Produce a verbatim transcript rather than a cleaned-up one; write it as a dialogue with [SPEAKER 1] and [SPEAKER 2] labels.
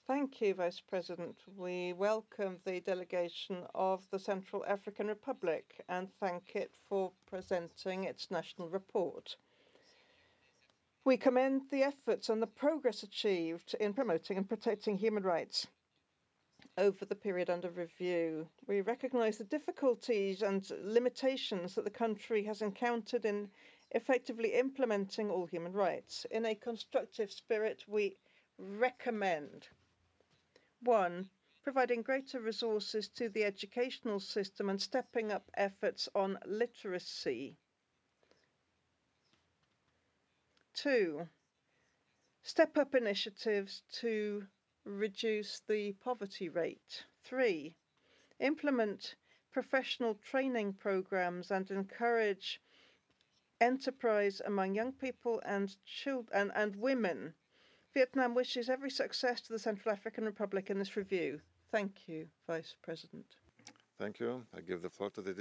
[SPEAKER 1] Thank you, Vice President. We welcome the delegation of the Central African Republic and thank it for presenting its national report. We commend the efforts and the progress achieved in promoting and protecting human rights over the period under review. We recognize the difficulties and limitations that the country has encountered in effectively implementing all human rights. In a constructive spirit, we recommend one, providing greater resources to the educational system and stepping up efforts on literacy. Two, step up initiatives to reduce the poverty rate. Three, implement professional training programs and encourage enterprise among young people and children and, and women. Vietnam wishes every success to the Central African Republic in this review. Thank you, Vice President.
[SPEAKER 2] Thank you. I give the floor to the